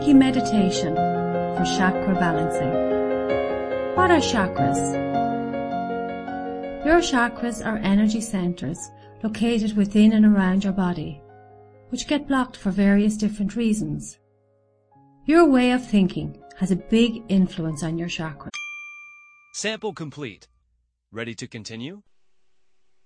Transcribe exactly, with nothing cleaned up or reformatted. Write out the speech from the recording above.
Reiki meditation for chakra balancing. What are chakras? Your chakras are energy centers located within and around your body, which get blocked for various different reasons. Your way of thinking has a big influence on your chakras. Sample complete. Ready to continue?